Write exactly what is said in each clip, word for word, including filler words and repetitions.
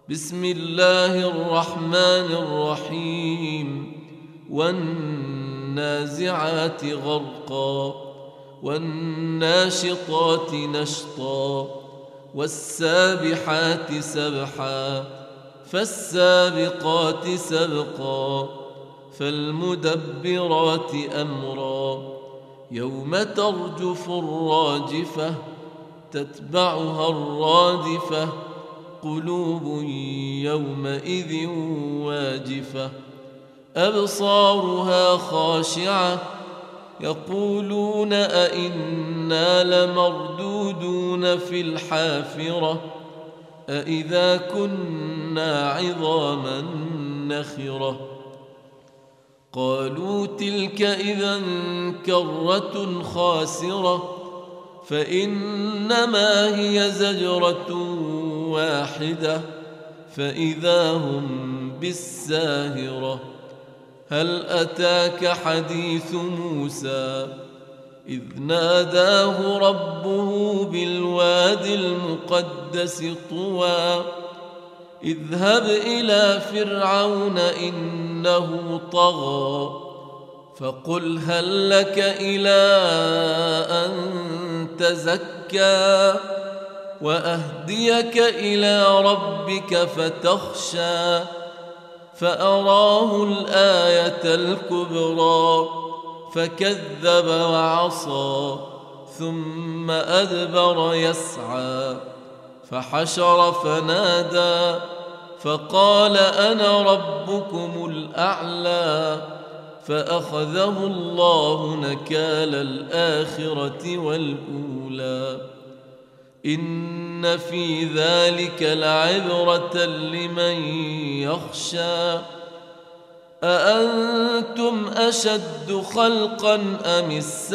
بسم الله الرحمن الرحيم والنازعات غرقا والناشطات نشطا والسابحات سبحا فالسابقات سبقا فالمدبرات أمرا يوم ترجف الراجفة تتبعها الرادفة قلوب يومئذ واجفة أبصارها خاشعة يقولون أئنا لمردودون في الحافرة أئذا كنا عظاما نخرة قالوا تلك إذا كرة خاسرة فإنما هي زجرة واحدة فإذا هم بالساهرة هل أتاك حديث موسى إذ ناداه ربه بالواد المقدس طوى اذهب إلى فرعون إنه طغى فقل هل لك إلى أن تزكى وأهديك إلى ربك فتخشى فأراه الآية الكبرى فكذب وعصى ثم أدبر يسعى فحشر فنادى فقال أنا ربكم الأعلى فأخذه الله نكال الآخرة والأولى إن في ذلك لعبرة لمن يخشى أأنتم أشد خلقا أم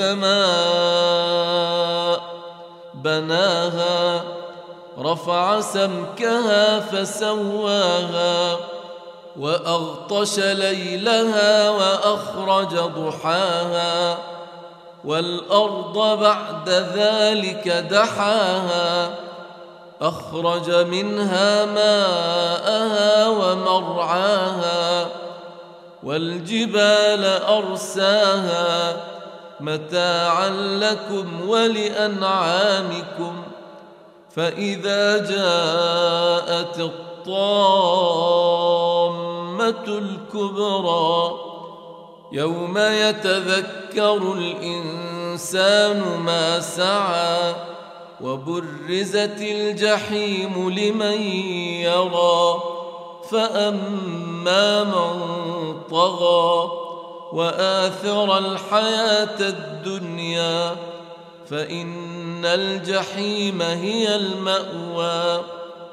السماء بناها رفع سمكها فسواها وأغطش ليلها وأخرج ضحاها والأرض بعد ذلك دحاها أخرج منها ماءها ومرعاها والجبال أرساها متاعا لكم ولأنعامكم فإذا جاءت الطامة الكبرى يوم يتذكر الإنسان ما سعى وبرزت الجحيم لمن يرى فأما من طغى وآثر الحياة الدنيا فإن الجحيم هي المأوى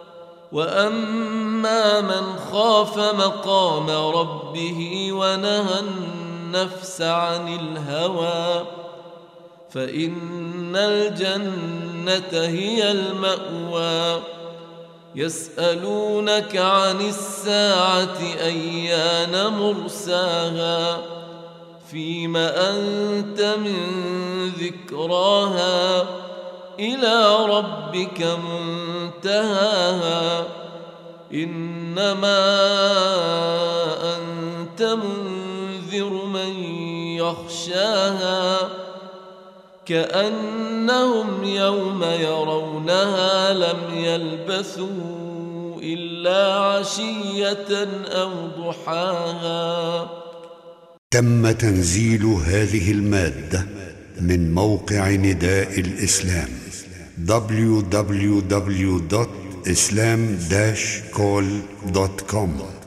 وأما من خاف مقام ربه ونهى النفس عن الهوى فإن الجنة هي المأوى يسألونك عن الساعة أيان مرساها فيم أنت من ذكراها إلى ربك منتهاها إنما أنت منذر من يخشاها كأنهم يوم يرونها لم يلبثوا إلا عشية أو ضحاها. تم تنزيل هذه المادة من موقع نداء الإسلام دبليو دبليو دبليو دوت إسلام داش كول دوت كوم.